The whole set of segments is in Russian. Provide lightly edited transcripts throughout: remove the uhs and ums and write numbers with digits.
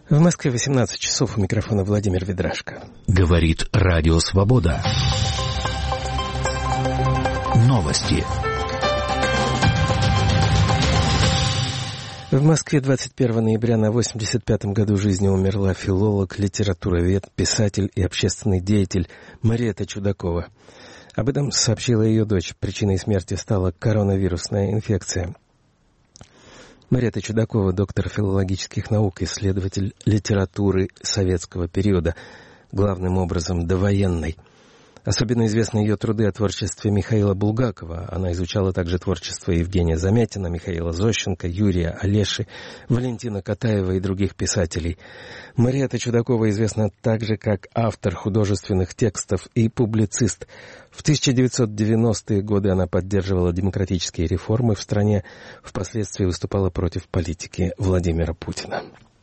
В Москве 18 часов, у микрофона Владимир Ведрашко. Говорит Радио Свобода. Новости. В Москве 21 ноября на 85-м году жизни умерла филолог, литературовед, писатель и общественный деятель Мариэтта Чудакова. Об этом сообщила ее дочь. Причиной смерти стала коронавирусная инфекция. Мариэтта Чудакова, доктор филологических наук, исследователь литературы советского периода, главным образом довоенной. Особенно известны ее труды о творчестве Михаила Булгакова. Она изучала также творчество Евгения Замятина, Михаила Зощенко, Юрия Олеши, Валентина Катаева и других писателей. Мариэтта Чудакова известна также как автор художественных текстов и публицист. В 1990-е годы она поддерживала демократические реформы в стране, впоследствии выступала против политики Владимира Путина.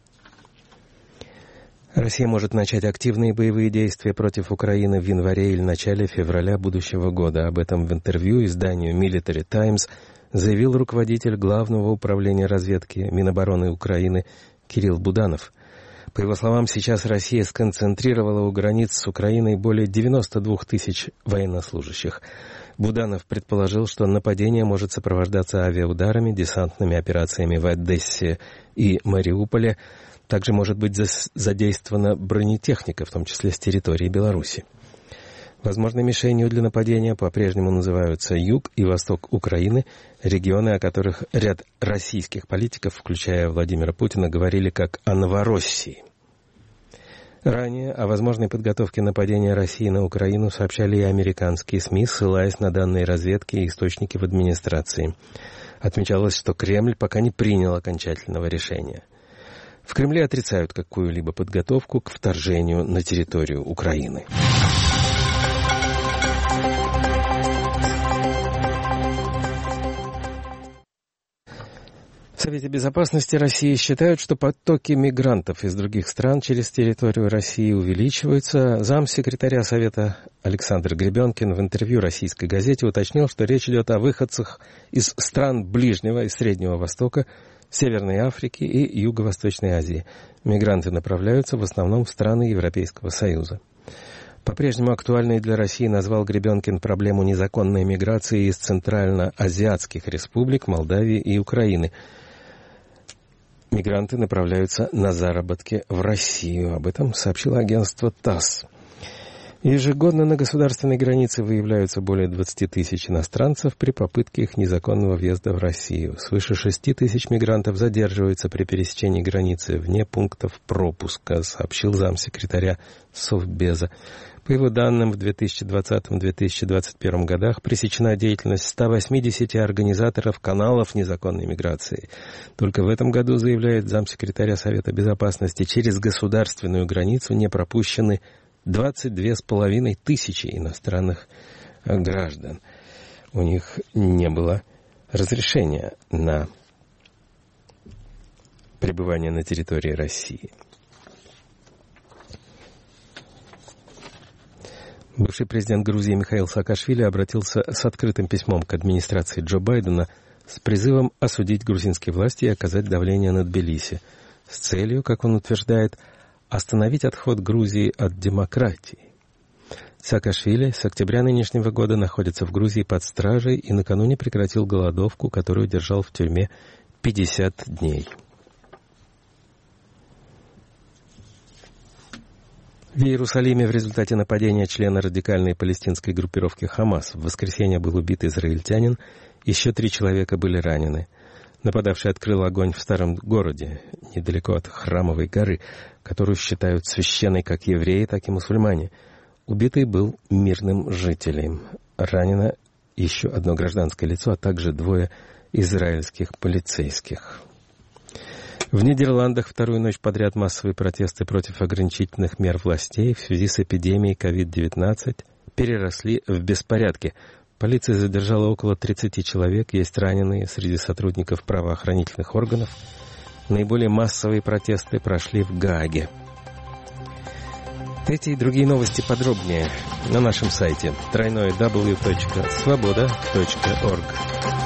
Россия может начать активные боевые действия против Украины в январе или начале февраля будущего года. Об этом в интервью изданию Military Times заявил руководитель Главного управления разведки Минобороны Украины Кирилл Буданов. По его словам, сейчас Россия сконцентрировала у границ с Украиной более 92 тысяч военнослужащих. Буданов предположил, что нападение может сопровождаться авиаударами, десантными операциями в Одессе и Мариуполе. Также может быть задействована бронетехника, в том числе с территории Беларуси. Возможной мишенью для нападения по-прежнему называются юг и восток Украины, регионы, о которых ряд российских политиков, включая Владимира Путина, говорили как о Новороссии. Ранее о возможной подготовке нападения России на Украину сообщали и американские СМИ, ссылаясь на данные разведки и источники в администрации. Отмечалось, что Кремль пока не принял окончательного решения. В Кремле отрицают какую-либо подготовку к вторжению на территорию Украины. В Совете Безопасности России считают, что потоки мигрантов из других стран через территорию России увеличиваются. Замсекретаря Совета Александр Гребенкин в интервью российской газете уточнил, что речь идет о выходцах из стран Ближнего и Среднего Востока, Северной Африки и Юго-Восточной Азии. Мигранты направляются в основном в страны Европейского Союза. По-прежнему актуальной для России назвал Гребенкин проблему незаконной миграции из центральноазиатских республик, Молдавии и Украины. Мигранты направляются на заработки в Россию. Об этом сообщило агентство ТАСС. Ежегодно на государственной границе выявляются более 20 тысяч иностранцев при попытке их незаконного въезда в Россию. Свыше 6 тысяч мигрантов задерживаются при пересечении границы вне пунктов пропуска, сообщил замсекретаря Совбеза. По его данным, в 2020-2021 годах пресечена деятельность 180 организаторов каналов незаконной миграции. Только в этом году, заявляет замсекретаря Совета Безопасности, через государственную границу не пропущены 22,5 тысячи иностранных граждан. У них не было разрешения на пребывание на территории России. Бывший президент Грузии Михаил Саакашвили обратился с открытым письмом к администрации Джо Байдена с призывом осудить грузинские власти и оказать давление на Тбилиси с целью, как он утверждает, остановить отход Грузии от демократии. Саакашвили с октября нынешнего года находится в Грузии под стражей и накануне прекратил голодовку, которую держал в тюрьме 50 дней. В Иерусалиме в результате нападения члена радикальной палестинской группировки «Хамас» в воскресенье был убит израильтянин, еще 3 человека были ранены. Нападавший открыл огонь в старом городе, недалеко от Храмовой горы, которую считают священной как евреи, так и мусульмане. Убитый был мирным жителем. Ранено еще одно гражданское лицо, а также 2 израильских полицейских. В Нидерландах вторую ночь подряд массовые протесты против ограничительных мер властей в связи с эпидемией COVID-19 переросли в беспорядки. Полиция задержала около 30 человек, есть раненые среди сотрудников правоохранительных органов. Наиболее массовые протесты прошли в Гааге. Эти и другие новости подробнее на нашем сайте www.svoboda.org.